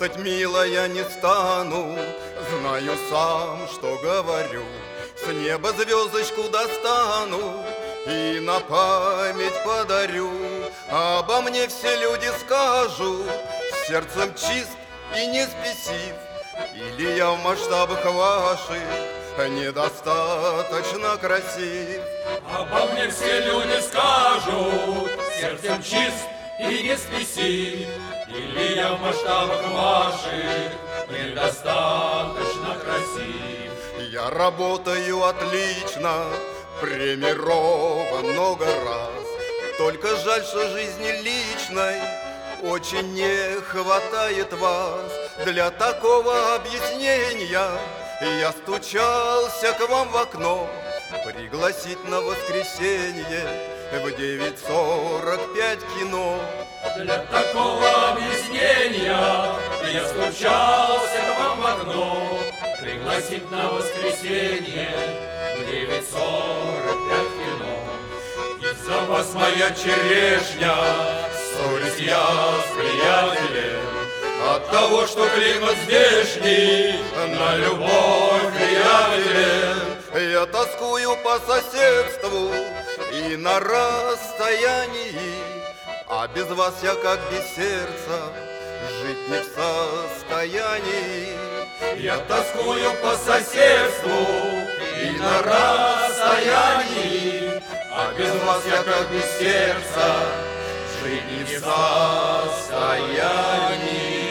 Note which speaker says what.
Speaker 1: Хвастать, милая, не стану, знаю сам, что говорю. С неба звездочку достану и на память подарю. Обо мне все люди скажут, сердцем чист и не спесив. Или я в масштабах ваших недостаточно красив.
Speaker 2: Обо мне все люди скажут, сердцем чист и не спесив. Или я в масштабах ваших недостаточно красив.
Speaker 1: Я работаю отлично, премирован много раз. Только жаль, что жизни личной очень не хватает вас. Для такого объяснения я стучался к вам в окно, пригласить на воскресенье в 9:45 кино.
Speaker 2: Для такого объяснения я стучался к вам в окно, пригласить на воскресенье в 9:45 кино. Из-за вас моя черешня, ссорюсь я с приятелем. От того, что климат здешний на любовь приятелем.
Speaker 1: Я тоскую по соседству и на расстоянии, а без вас я как без сердца жить не в состоянии.
Speaker 2: Я тоскую по соседству и на расстоянии, а без вас я как без сердца жить не в состоянии.